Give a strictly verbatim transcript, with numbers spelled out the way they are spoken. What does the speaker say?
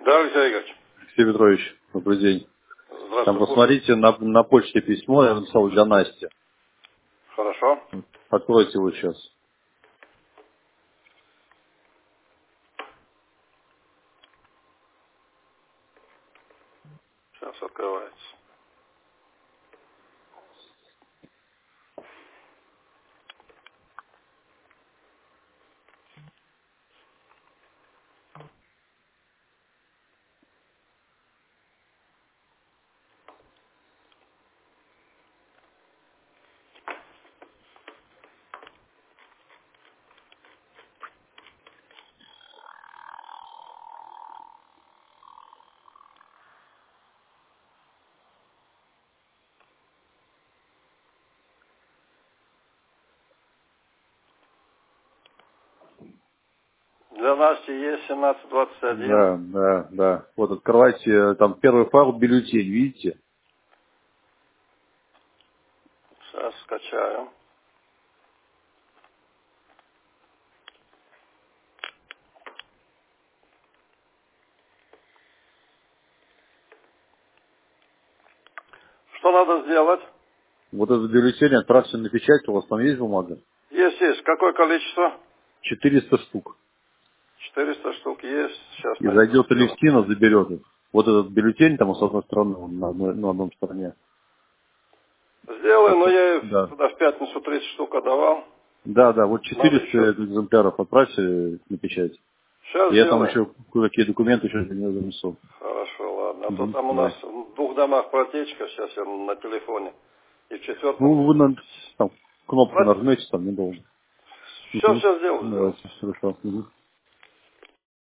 Да, Алексей Игоревич. Алексей Петрович, добрый день. Здравствуйте. Там посмотрите на, на почте письмо, я написал для Насти. Хорошо. Откройте его сейчас. Сейчас открывается. Для Насти есть семнадцать двадцать один. Да, да, да. Вот открывайте, там первый файл бюллетень, видите? Сейчас скачаю. Что надо сделать? Вот этот бюллетень отправьте на печать, у вас там есть бумага? Есть, есть. Какое количество? четыреста штук. четыреста штук есть. Сейчас И найду, зайдет сделаю. Алевтина, заберет их. Вот этот бюллетень там с одной стороны, он на одной, на одной стороне. Сделаю, но я ей Да. туда в пятницу тридцать штук отдавал. Да, да, вот Надо четыреста еще. экземпляров отправьте на печать. Сейчас Я там сделаю. еще кое-какие документы еще для нее занесу. Хорошо, ладно. А то Мгм, там у нас да. в двух домах протечка. Сейчас я на телефоне. И в четвертом. Ну, вы на там, кнопку Вот. нажмете, там недолго. Все, Мгм. все сделаю, сделаю. Давайте, хорошо. Мгм.